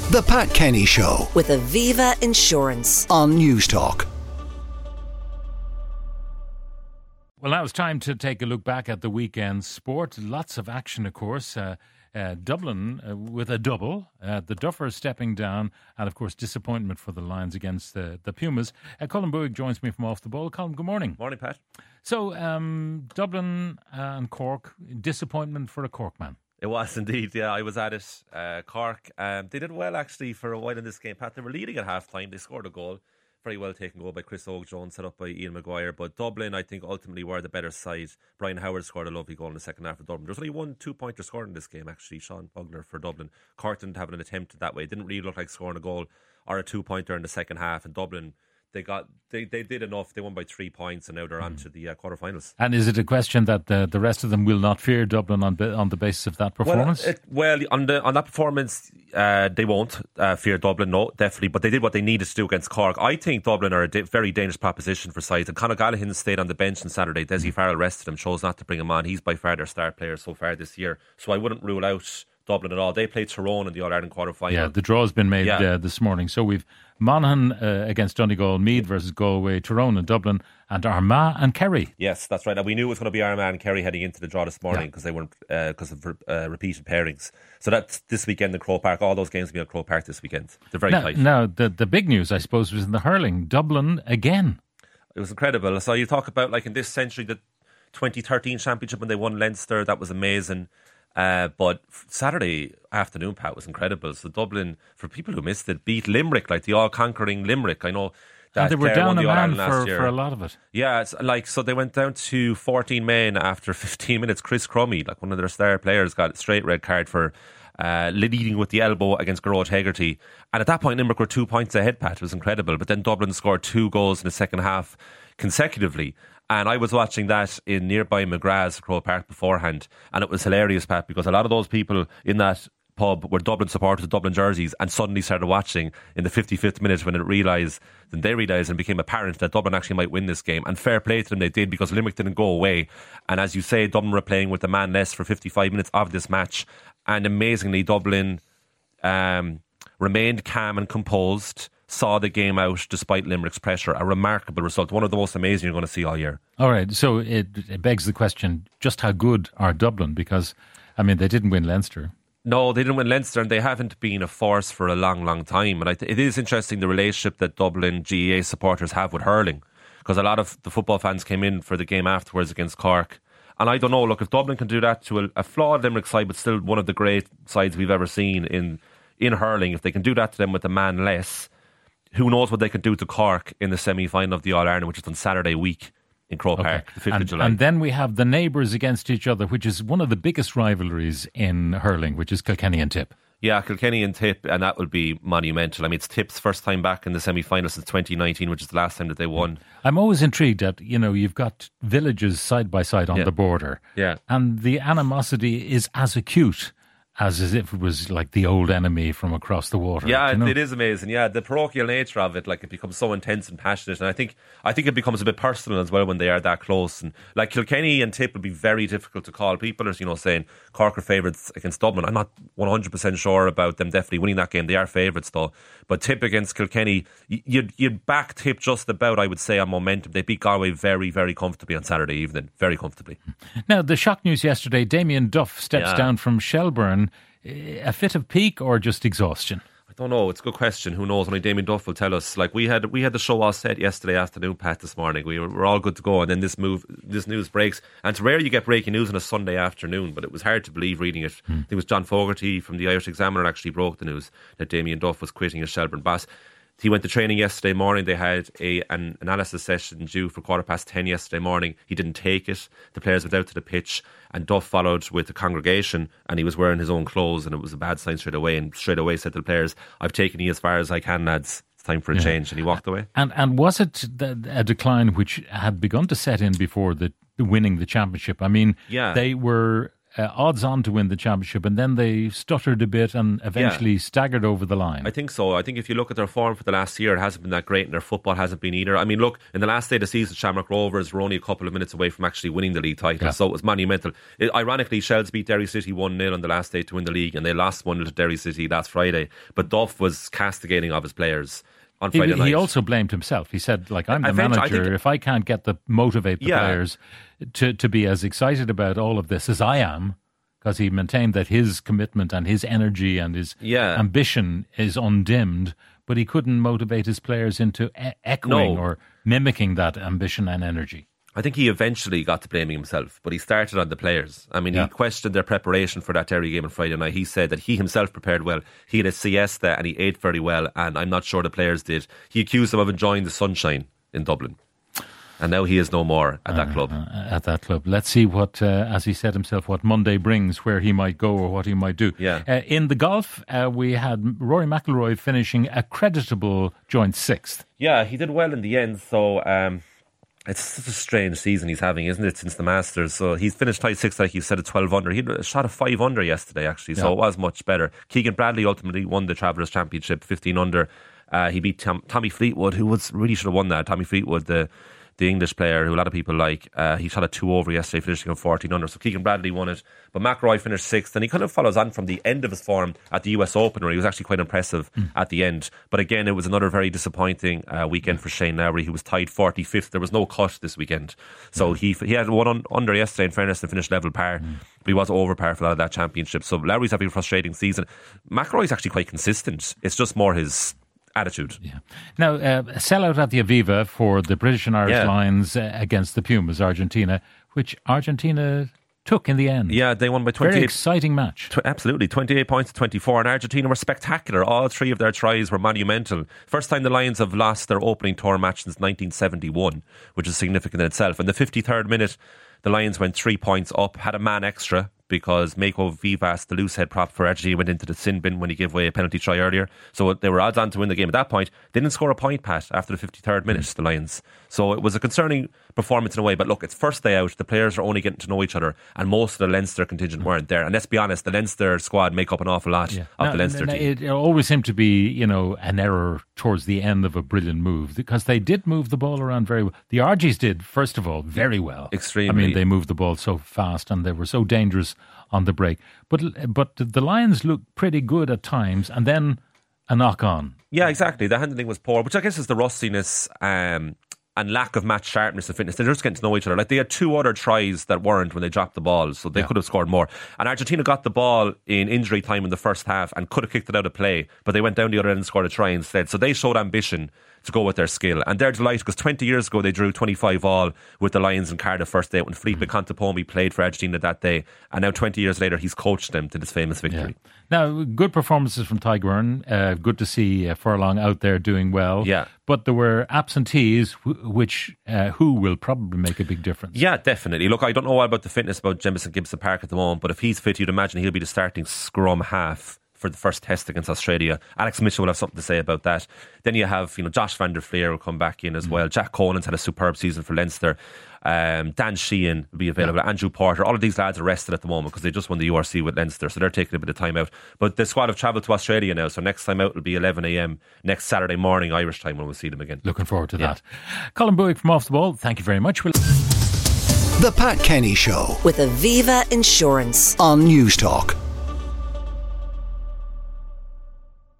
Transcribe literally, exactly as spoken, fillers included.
The Pat Kenny Show with Aviva Insurance on Newstalk. Well, now it's time to take a look back at the weekend's sport. Lots of action, of course. Uh, uh, Dublin uh, with a double. Uh, the Duffers stepping down. And, of course, disappointment for the Lions against the, the Pumas. Uh, Colin Boog joins me from Off the Ball. Colin, good morning. Morning, Pat. So, um, Dublin and Cork, disappointment for a Cork man. It was indeed, yeah. I was at it. Uh, Cork, um, they did well actually for a while in this game, Pat. They were leading at half time. They scored a goal. Very well taken goal by Chris Oak-Jones, set up by Ian Maguire. But Dublin, I think, ultimately were the better side. Brian Howard scored a lovely goal in the second half for Dublin. There's only one two-pointer scored in this game, actually, Sean Bugner for Dublin. Cork didn't have an attempt that way. It didn't really look like scoring a goal or a two-pointer in the second half. And Dublin, they got they, they did enough. They won by three points, and now they're on to the uh, quarterfinals. And is it a question that the, the rest of them will not fear Dublin on on the basis of that performance? Well, it, well on the on that performance, uh, they won't uh, fear Dublin, no, definitely. But they did what they needed to do against Cork. I think Dublin are a di- very dangerous proposition for sides. And Conor Gallagher stayed on the bench on Saturday. Dessie Farrell rested him, chose not to bring him on. He's by far their star player so far this year. So I wouldn't rule out Dublin at all. They played Tyrone in the All-Ireland quarter-final. Yeah, the draw's been made yeah. uh, this morning. So we've Monaghan uh, against Donegal, Meath versus Galway, Tyrone and Dublin, and Armagh and Kerry. Yes, that's right. And we knew it was going to be Armagh and Kerry heading into the draw this morning because yeah. they weren't because uh, of uh, repeated pairings. So that's this weekend in Croke Park. All those games will be at Croke Park this weekend. They're very now, tight. Now, the, the big news, I suppose, was in the hurling. Dublin again. It was incredible. So you talk about, like, in this century, the twenty thirteen championship when they won Leinster, that was amazing. Uh, but Saturday afternoon, Pat, was incredible. So Dublin, for people who missed it, beat Limerick, like the all-conquering Limerick. I know that and they were Clare down won a the man All-Ireland last for, year. for a lot of it. Yeah, it's like, so they went down to fourteen men after fifteen minutes. Chris Crummy, like one of their star players, got a straight red card for uh, leading with the elbow against Gearóid Hegarty. And at that point, Limerick were two points ahead, Pat. It was incredible. But then Dublin scored two goals in the second half consecutively. And I was watching that in nearby McGrath's Croke Park beforehand, and it was hilarious, Pat, because a lot of those people in that pub were Dublin supporters with Dublin jerseys and suddenly started watching in the fifty-fifth minute when it realised, then they realised and became apparent that Dublin actually might win this game. And fair play to them, they did, because Limerick didn't go away. And as you say, Dublin were playing with a man less for fifty-five minutes of this match. And amazingly, Dublin um, remained calm and composed, saw the game out despite Limerick's pressure. A remarkable result. One of the most amazing you're going to see all year. All right, so it, it begs the question, just how good are Dublin? Because, I mean, they didn't win Leinster. No, they didn't win Leinster, and they haven't been a force for a long, long time. And I th- it is interesting, the relationship that Dublin G A A supporters have with hurling, because a lot of the football fans came in for the game afterwards against Cork. And I don't know, look, if Dublin can do that to a, a flawed Limerick side, but still one of the great sides we've ever seen in, in hurling, if they can do that to them with a man less, who knows what they could do to Cork in the semi-final of the All-Ireland, which is on Saturday week in Croke Okay. Park, the fifth and, of July. And then we have the neighbours against each other, which is one of the biggest rivalries in hurling, which is Kilkenny and Tip. Yeah, Kilkenny and Tip, and that will be monumental. I mean, it's Tip's first time back in the semi-final since twenty nineteen, which is the last time that they won. I'm always intrigued that, you know, you've got villages side by side on Yeah. the border. Yeah. And the animosity is as acute as if it was like the old enemy from across the water. Yeah, you know? it is amazing. Yeah, the parochial nature of it, like, it becomes so intense and passionate, and I think I think it becomes a bit personal as well when they are that close. And like Kilkenny and Tip would be very difficult to call. People are, you know, saying Cork are favourites against Dublin. I'm not one hundred percent sure about them definitely winning that game. They are favourites though. But Tip against Kilkenny, you'd you'd back Tip just about, I would say, on momentum. They beat Galway very, very comfortably on Saturday evening, very comfortably. Now, the shock news yesterday: Damien Duff steps Yeah. down from Shelbourne. A fit of pique or just exhaustion? I don't know. It's a good question. Who knows? Only Damien Duff will tell us. Like, we had we had the show all set yesterday afternoon, Pat, this morning. We were, we're all good to go, and then this move, this news breaks. And it's rare you get breaking news on a Sunday afternoon, but it was hard to believe reading it. Hmm. I think it was John Fogarty from the Irish Examiner actually broke the news that Damien Duff was quitting as Shelbourne boss. He went to training yesterday morning. They had a an analysis session due for quarter past ten yesterday morning. He didn't take it. The players went out to the pitch, and Duff followed with the congregation, and he was wearing his own clothes, and it was a bad sign straight away. And straight away said to the players, "I've taken you as far as I can, lads. It's time for a Yeah. change." And he walked away. And and was it the, a decline which had begun to set in before the winning the championship? I mean, Yeah. they were uh, odds on to win the championship, and then they stuttered a bit and eventually yeah. staggered over the line. I think so. I think if you look at their form for the last year, it hasn't been that great, and their football hasn't been either. I mean, look, in the last day of the season, Shamrock Rovers were only a couple of minutes away from actually winning the league title, yeah. so it was monumental. It, ironically, Shells beat Derry City one nil on the last day to win the league, and they lost one nil to Derry City last Friday. But Duff was castigating of his players on Friday he, night. He also blamed himself. He said, like, I'm the manager. I think, if I can't get the motivate the yeah. players to, to be as excited about all of this as I am, because he maintained that his commitment and his energy and his yeah. ambition is undimmed, but he couldn't motivate his players into e- echoing no. or mimicking that ambition and energy. I think he eventually got to blaming himself, but he started on the players. I mean, yeah. he questioned their preparation for that Derry game on Friday night. He said that he himself prepared well. He had a siesta and he ate very well, and I'm not sure the players did. He accused them of enjoying the sunshine in Dublin. And now he is no more at that uh, club. Uh, at that club. Let's see what, uh, as he said himself, what Monday brings, where he might go or what he might do. Yeah. Uh, in the golf, uh, we had Rory McIlroy finishing a creditable joint sixth. Yeah, he did well in the end, so... Um, It's such a strange season he's having, isn't it, since the Masters? So he's finished tied sixth, like you said, at twelve under. He had a shot of five under yesterday, actually, so yeah. it was much better. Keegan Bradley ultimately won the Travellers Championship, fifteen under. Uh, he beat Tom, Tommy Fleetwood, who was really should have won that. Tommy Fleetwood, the the English player who a lot of people like. Uh, he shot a two over yesterday, finishing on fourteen under. So Keegan Bradley won it. But McIlroy finished sixth, and he kind of follows on from the end of his form at the U S Open, where he was actually quite impressive mm. at the end. But again, it was another very disappointing uh, weekend for Shane Lowry, who was tied forty-fifth. There was no cut this weekend. So he he had one on, under yesterday, in fairness, and finished level par. Mm. But he was over par for a lot of that championship. So Lowry's having a frustrating season. McIlroy's actually quite consistent. It's just more his attitude. Yeah. Now, uh, a sellout at the Aviva for the British and Irish yeah. Lions uh, against the Pumas, Argentina, which Argentina took in the end. Yeah, they won by twenty-eight. Very exciting match. Tw- absolutely. twenty-eight points to twenty-four. And Argentina were spectacular. All three of their tries were monumental. First time the Lions have lost their opening tour match since nineteen seventy-one, which is significant in itself. In the fifty-third minute, the Lions went three points up, had a man extra, because Mako Vivas, the loose head prop for Argentina, went into the sin bin when he gave away a penalty try earlier. So they were odds on to win the game at that point. They didn't score a point, Pat, after the fifty-third minute, the Lions. So it was a concerning performance in a way. But look, it's first day out. The players are only getting to know each other, and most of the Leinster contingent weren't there. And let's be honest, the Leinster squad make up an awful lot yeah. of now, the Leinster now, team. It always seemed to be, you know, an error towards the end of a brilliant move, because they did move the ball around very well. The Argies did, first of all, very well. Extremely. I mean, they moved the ball so fast and they were so dangerous on the break. But but the Lions looked pretty good at times, and then a knock on. Yeah, exactly. The handling was poor, which I guess is the rustiness um, and lack of match sharpness and fitness. They're just getting to know each other. Like, they had two other tries that weren't when they dropped the ball, so they yeah. could have scored more. And Argentina got the ball in injury time in the first half and could have kicked it out of play, but they went down the other end and scored a try instead. So they showed ambition to go with their skill, and they're delighted because twenty years ago they drew twenty-five all with the Lions in Cardiff first day when Felipe mm-hmm. Contepomi played for Argentina that day, and now twenty years later he's coached them to this famous victory. Yeah. Now, good performances from Ty Guern. Uh, good to see uh, Furlong out there doing well. Yeah. But there were absentees, wh- which uh, who will probably make a big difference. Yeah, definitely. Look, I don't know all about the fitness about Jemison Gibson Park at the moment, but if he's fit, you'd imagine he'll be the starting scrum half for the first test against Australia. Alex Mitchell will have something to say about that. Then you have, you know, Josh van der Fleer will come back in as mm. well. Jack Conan's had a superb season for Leinster. Um, Dan Sheehan will be available. Yeah. Andrew Porter. All of these lads are rested at the moment because they just won the U R C with Leinster, so they're taking a bit of time out. But the squad have travelled to Australia now, so next time out will be eleven a.m. next Saturday morning Irish time when we'll see them again. Looking forward to yeah. that. Colin Buick from Off the Ball, thank you very much. We'll... The Pat Kenny Show with Aviva Insurance on News Talk.